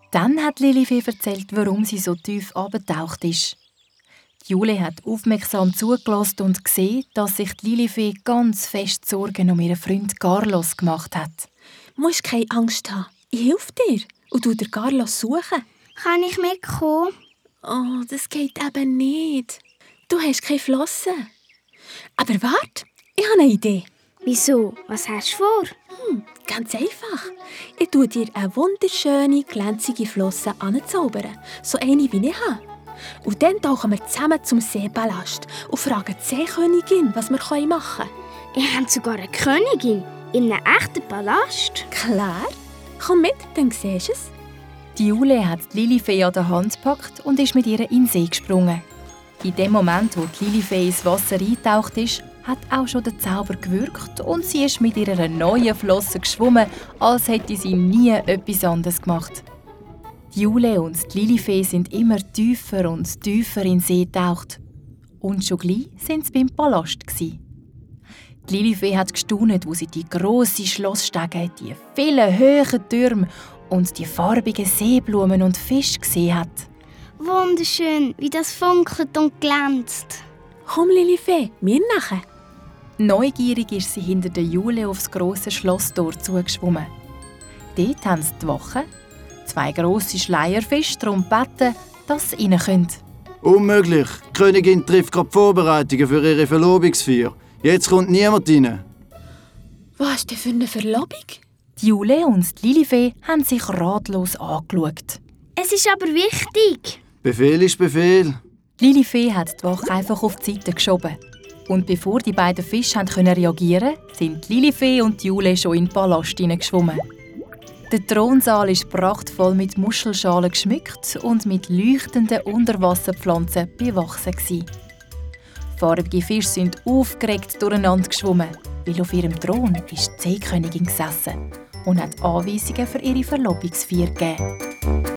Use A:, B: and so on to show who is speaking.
A: Dann hat Lilifee erzählt, warum sie so tief abgetaucht ist. Jule hat aufmerksam zugelassen und gesehen, dass sich Lilifee ganz fest Sorgen um ihren Freund Carlos gemacht hat.
B: Du musst keine Angst haben. Ich helfe dir und du den Carlos suchen.
C: Kann ich mitkommen?
B: Oh, das geht eben nicht. Du hast keine Flossen. Aber warte, ich habe eine Idee.
C: Wieso? Was hast du vor?
B: Ganz einfach. Ich tue dir eine wunderschöne, glänzige Flosse anzaubern. So eine, wie ich habe. Und dann tauchen wir zusammen zum Seepalast und fragen die Seekönigin, was wir machen können.
C: Ihr habt sogar eine Königin in einem echten Palast.
B: Klar. Komm mit, dann siehst du es.
A: Die Jule hat die Lilifee an der Hand gepackt und ist mit ihr in den See gesprungen. In dem Moment, wo die Lilifee ins Wasser eingetaucht ist, hat auch schon der Zauber gewirkt und sie ist mit ihrer neuen Flosse geschwommen, als hätte sie nie etwas anderes gemacht. Die Jule und die Lilifee sind immer tiefer und tiefer in den See getaucht. Und schon gleich waren sie beim Palast. Die Lilifee hat gestaunt, wo sie die grossen Schlossstege, die vielen hohen Türme und die farbigen Seeblumen und Fische gesehen hat.
C: Wunderschön, wie das funkelt und glänzt.
B: Komm, Lilifee, wir nachher.
A: Neugierig ist sie hinter der Jule aufs grosse Schlosstor zugeschwommen. Dort haben sie die Wache, 2 grosse Schleierfische darum gebeten, dass sie rein können.
D: Unmöglich. Die Königin trifft gerade die Vorbereitungen für ihre Verlobungsfeier. Jetzt kommt niemand rein.
B: Was ist denn für eine Verlobung?
A: Die Jule und die Lilifee haben sich ratlos angeschaut.
C: Es ist aber wichtig.
D: Befehl ist Befehl.
A: Die Lilifee hat die Wache einfach auf die Seite geschoben. Und bevor die beiden Fische reagieren konnten, sind die Lilifee und die Jule schon in den Palast hineingeschwommen. Der Thronsaal ist prachtvoll mit Muschelschalen geschmückt und mit leuchtenden Unterwasserpflanzen bewachsen. Farbige Fische sind aufgeregt durcheinander geschwommen, weil auf ihrem Thron ist die Seekönigin gesessen und hat Anweisungen für ihre Verlobungsfeier gegeben.